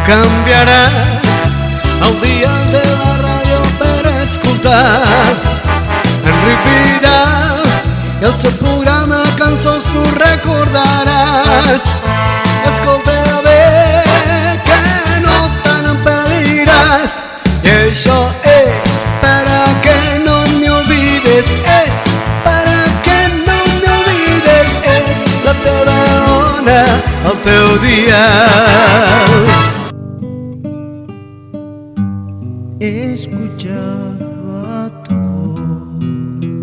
canviaràs el dial de la ràdio per escoltar Enric Vidal i el seu programa Cançons tu recordaràs. Escolta bé que no te n'empediràs i això és para que no me olvides, és para que no me olvides, és la teva ona, el teu dial. Escuchaba tu voz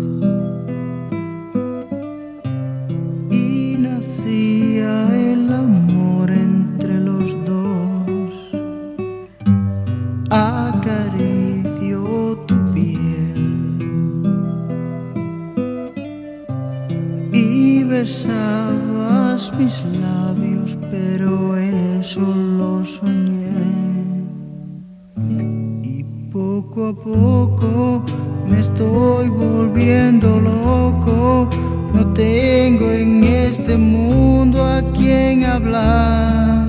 y nacía el amor entre los dos. Acaricio tu piel y besabas mis labios, pero eso lo soñé. Poco a poco me estoy volviendo loco, no tengo en este mundo a quien hablar.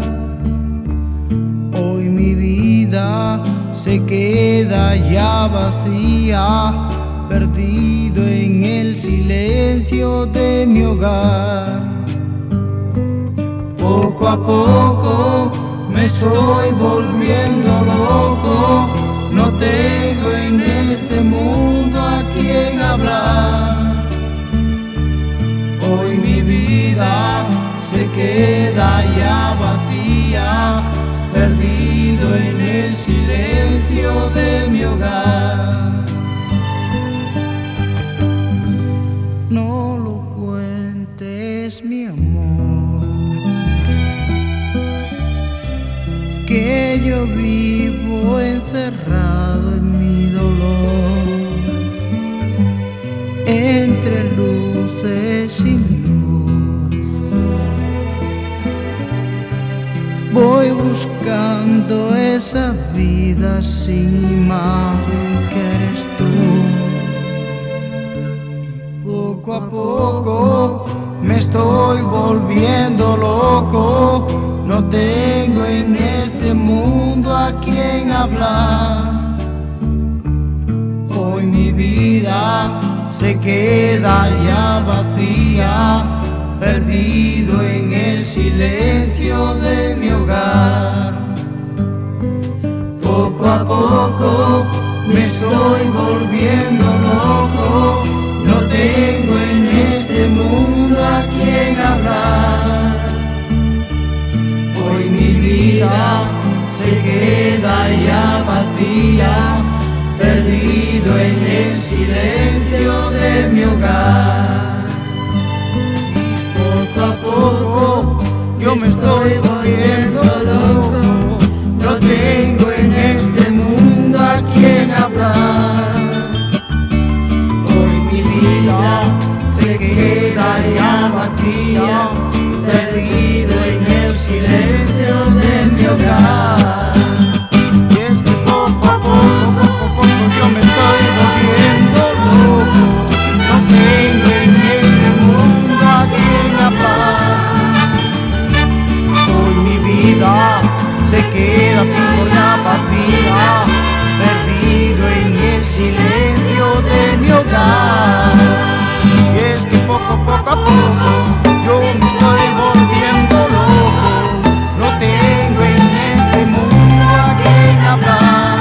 Hoy mi vida se queda ya vacía, perdido en el silencio de mi hogar. Poco a poco me estoy volviendo loco, no tengo en este mundo a quien hablar. Hoy mi vida se queda ya vacía, perdido en el silencio de mi hogar. No lo cuentes, mi amor, que yo vivo encerrado en mi dolor, entre luces y luz. Voy buscando esa vida sin imagen que eres tú. Y poco a poco me estoy volviendo loco, no tengo en este mundo a quien hablar. Hoy mi vida se queda ya vacía, perdido en el silencio de mi hogar. Poco a poco me estoy volviendo loco, no tengo en este mundo a quien hablar. Hoy mi vida se queda ya vacía, perdido en el silencio de mi hogar. Y poco a poco yo me estoy volviendo loco, no tengo en este mundo a quien hablar. Hoy mi vida se queda ya vacía, perdido en el silencio de mi hogar. Y es que poco a poco yo me estoy volviendo loco, no tengo en este mundo a quien hablar. Hoy mi vida se queda ya vacía, perdido en el silencio de mi hogar. Y es que poco a poco yo me estoy volviendo loco, no tengo en este mundo a quien hablar.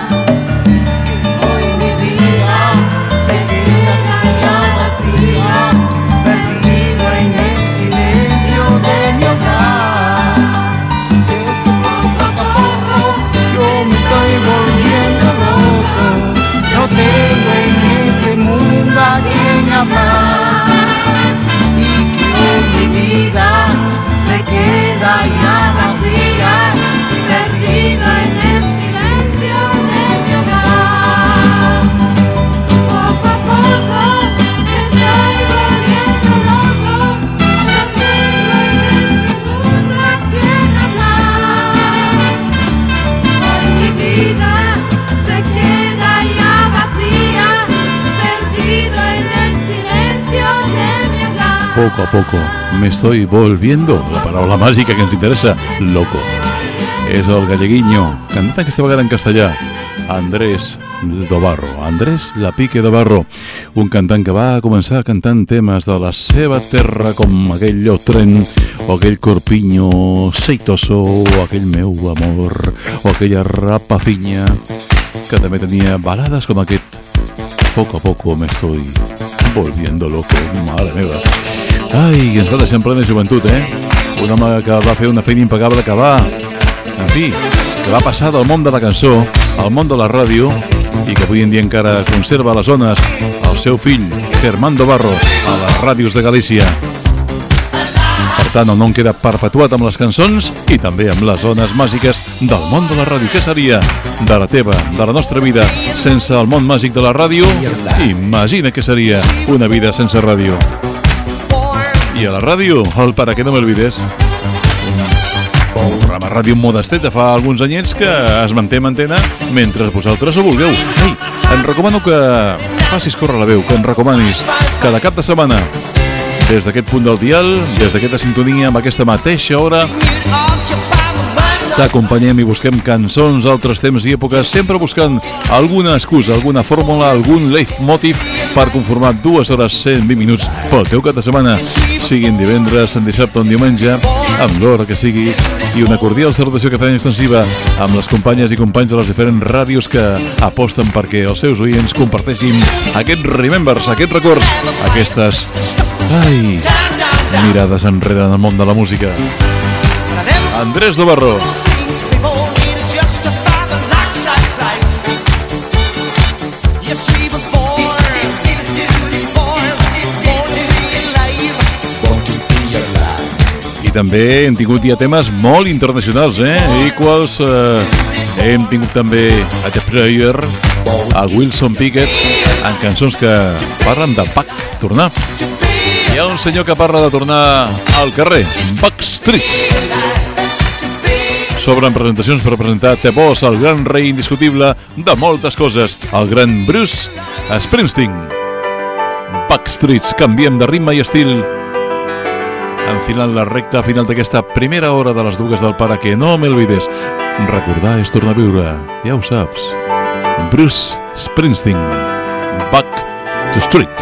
Hoy mi vida se queda ya vacía, perdido en el silencio de mi hogar. Es que poco a poco yo me estoy volviendo loco, no tengo en este mundo a quien hablar. Mi vida se queda ya vacía, perdida en el silencio de mi hogar. Poco a poco me estoy volviendo loco, no tengo en este mundo a quien hablar. Hoy mi vida se queda ya vacía, perdido en el silencio de mi hogar. Poco a poco me estoy volviendo, la palabra mágica que nos interesa, loco. És el galleguinho, cantant aquesta vegada en castellà, Andrés Dobarro, Andrés Lapique Dobarro, un cantant que va començar cantant temes de la seva terra com aquell Llotren o aquell Corpiño Seitoso o aquell Meu Amor o aquella Rapafinya, que també tenia balades com aquest Poco a poco me estoy volviendo loco, mare meva. Ai, ens va deixar en plena joventut, un home que va fer una feina impecable, que va, en fi, que va passar del món de la cançó al món de la ràdio i que avui en dia encara conserva a les zones el seu fill, Germán Dobarro, a les ràdios de Galícia. Per tant, el nom queda perpetuat amb les cançons i també amb les zones màgiques del món de la ràdio. Què seria de la teva, de la nostra vida, sense el món màgic de la ràdio? Imagina què seria una vida sense ràdio. I a la ràdio, el Para que no me olvides, un programa ràdio modestet de fa alguns anyets que es manté en antena mentre vosaltres ho vulgueu. Ei, em recomano que facis córrer la veu, que em recomanis cada cap de setmana des d'aquest punt del dial, des d'aquesta sintonia, amb aquesta mateixa hora, t'acompanyem i busquem cançons d'altres temps i èpoques, sempre buscant alguna excusa, alguna fórmula, algun leitmotiv per conformar 2 hores 120 minuts pel teu cap de setmana, siguin divendres, en dissabte o en diumenge, amb l'hora que sigui, i una cordial salutació que fem extensiva amb les companyes i companys de les diferents ràdios que aposten perquè els seus oients comparteixin aquests remembers, aquests records, aquestes mirades enrere en el món de la música. Andrés Dobarro. I també hem tingut ja temes molt internacionals, Equals, hem tingut també a The Prayer, a Wilson Pickett, en cançons que parlen de tornar. Hi ha un senyor que parla de tornar al carrer, Backstreet. S'obren presentacions per presentar The Boss, el gran rei indiscutible de moltes coses, el gran Bruce Springsteen. Backstreets, canviem de ritme i estil, enfilant la recta final d'aquesta primera hora de les dues del Para que no me olvides. Recordar és tornar a viure, ja ho saps. Bruce Springsteen, Back to Street.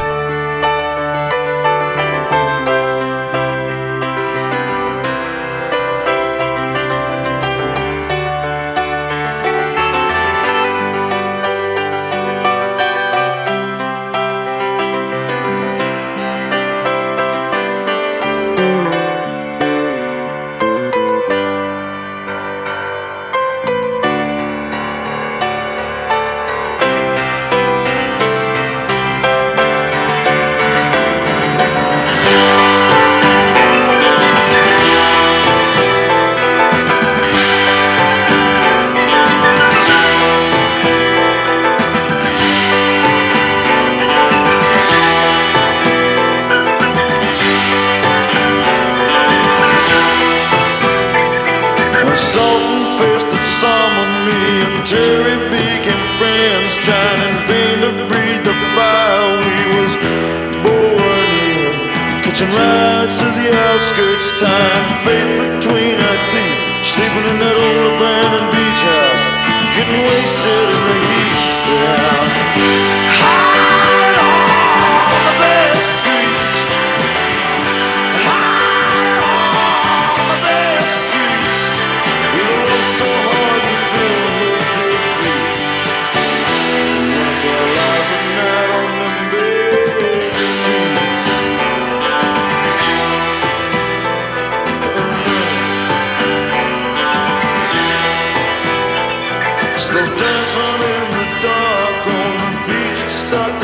Slow dancing in the dark on the beach, stuck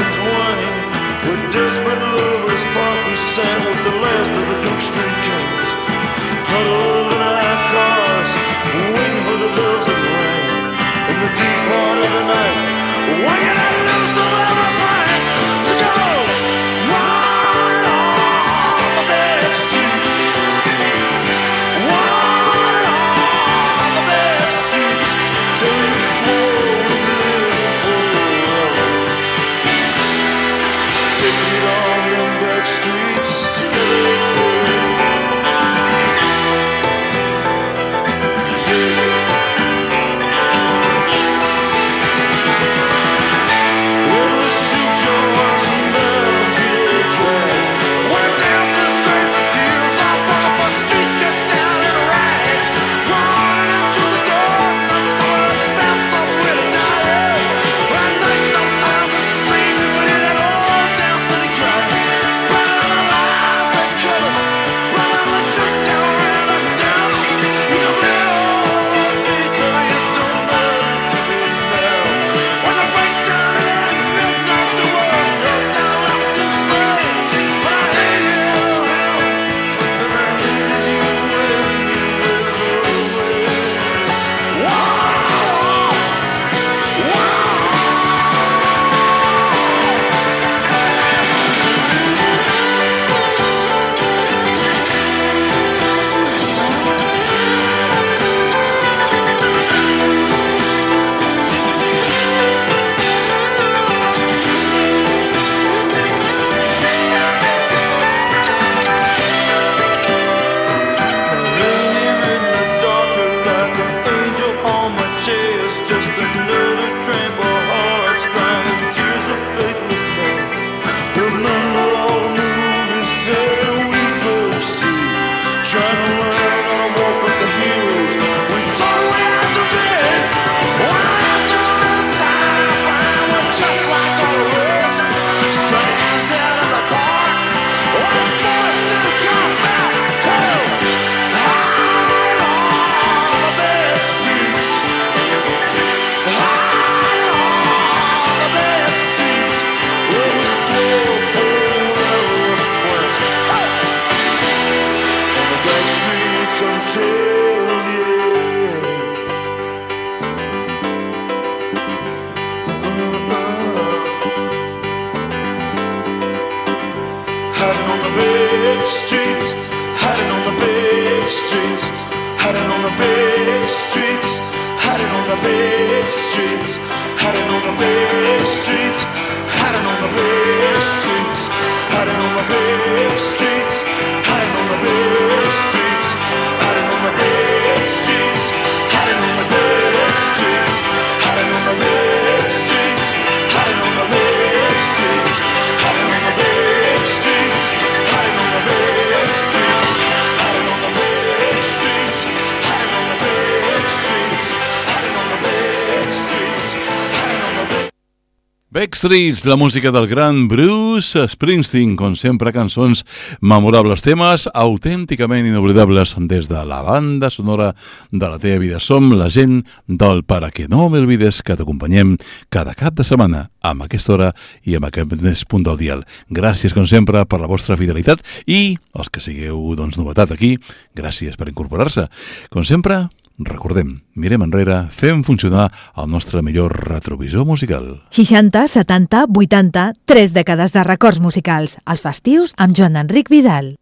hiding on the big streets, hiding on the big streets, hiding on the big streets, hiding on the big streets, hiding on the big streets, hiding on the big streets, hiding on the big streets, hiding on the big streets, hiding on the big streets, hiding on the big streets, hiding on the big streets, hiding on the big streets, hiding on the big streets, hiding on the big streets, hiding on the big streets, hiding on the big streets, hiding on the big streets, hiding on the big. Backstreets, la música del gran Bruce Springsteen, com sempre cançons memorables, temes autènticament inoblidables des de la banda sonora de la teva vida. Som la gent del Para que no me olvides, que t'acompanyem cada cap de setmana amb aquesta hora i amb aquest punt del dial. Gràcies, com sempre, per la vostra fidelitat i els que sigueu novetat aquí, gràcies per incorporar-se. Com sempre, recordem, mirem enrere, fem funcionar el nostre millor retrovisor musical. 60, 70, 80, 3 dècades de records musicals. Els festius amb Joan Enric Vidal.